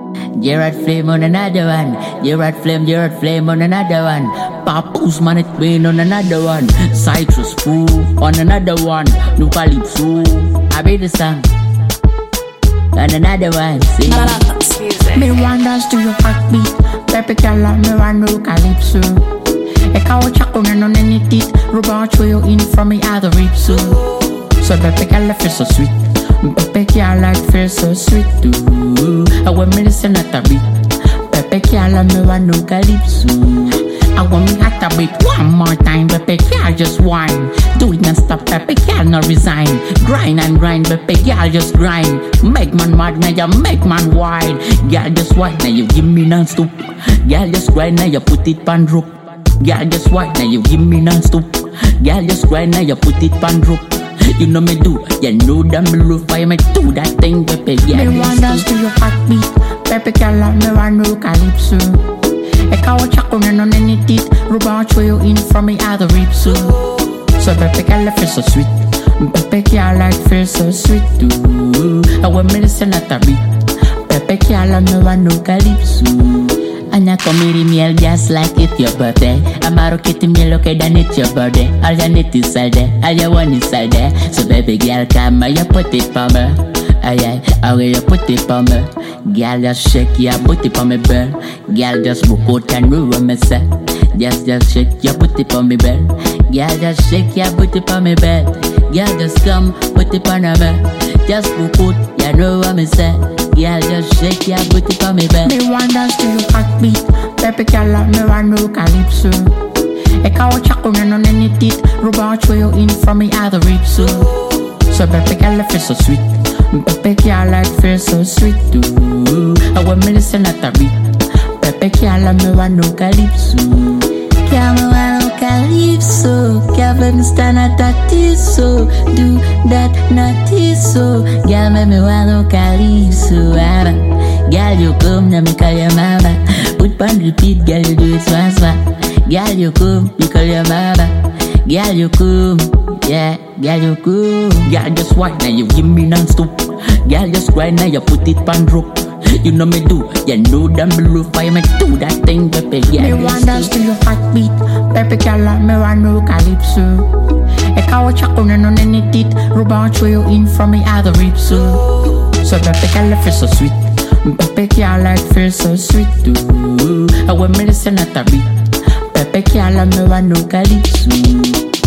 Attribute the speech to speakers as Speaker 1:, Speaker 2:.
Speaker 1: Gerard Flame on another one. Gerard Flame on another one. Papoose man it been on another one. Citrus fruit on another one. New Calypso, I be the song. On another one, see.
Speaker 2: Me wonders to your heartbeat. Pepe Kala, me want no Calypso. E kawo chako na non any teeth. Robot you in from me other ribs. So Pepe Kala feel so sweet. Pepe Kala feel so sweet too. I want me listen at a beat. Pepe Kala, me want no Calypso. I want me at a beat one more time. Pepe Kala just whine. Do it non-stop, Pepe Kala no resign. Grind and grind, Pepe Kala just grind. Make man mad, now you make man wild. Girl just whine, now you give me non-stop. Girl just grind, now you put it pan drop. Girl just whine, now you give me non-stop. Girl just grind, now you put it pan drop. You know me do, you know that me love why me do that thing, Pepe Kala. Me wonders to your heartbeat. Pepe Kala, me want no Calypso. E kawo chako na non any teeth. Robot you in from me other ribs. So Pepe Kala feel so sweet. Pepe Kala feel so sweet too. I want me listen at a beat. Pepe Kala, me want no Calypso. Anya komiri miel just like it's your birthday. Amaro kitty miel okay then it's your birthday. All you need is all there, all you want is all there. So baby girl come and you put it for me. Aye, okay you put it for me. Girl just shake your booty for me, girl. Girl just book out and ruin me, say. Just shake your booty for me, girl. Girl just shake your booty for me, girl. Girl just come put it on me. Just book out, you know what me say. Girl just shake your booty for me, girl. Me wonders to your heartbeat. Pepe Kala, me want no Calypso. E kawo chako na non any teeth. Robot you in from me other ribs. So Pepe Kala feel so sweet. Pepe Kala feel so sweet too. I want me listen at a beat. Pepe Kala, me want no Calypso. Kala me want no Calypso. Kala me stand at that so. Do that naughty so. Girl me want no Calypso. Girl you come now me call your mama. Put on repeat, girl you do it fast. Girl you come, me call your mama. Girl you come. Yeah, girl you cool. Girl just whine, now you give me non-stop. Girl just grind, now you put it pan drop. You know me do, you know that me love why me do that thing, Pepe. Yeah, me wonders to your heartbeat. Pepe Kala, me want no Calypso. E kawo chako na non any teeth. Robot you in from me other ribs. So Pepe Kala feel so sweet. Pepe Kala feel so sweet too. I want me listen at a beat. Pepe Kala, me want no Calypso.